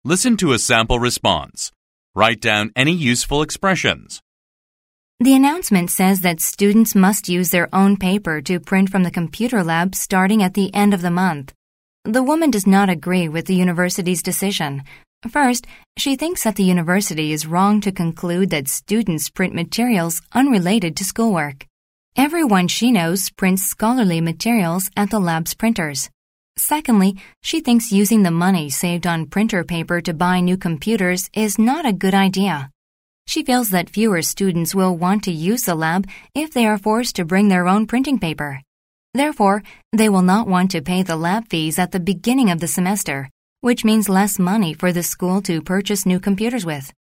Listen to a sample response. Write down any useful expressions. The announcement says that students must use their own paper to print from the computer lab starting at the end of the month. The woman does not agree with the university's decision. First, she thinks that the university is wrong to conclude that students print materials unrelated to schoolwork. Everyone she knows prints scholarly materials at the lab's printers. Secondly, she thinks using the money saved on printer paper to buy new computers is not a good idea. She feels that fewer students will want to use the lab if they are forced to bring their own printing paper. Therefore, they will not want to pay the lab fees at the beginning of the semester, which means less money for the school to purchase new computers with.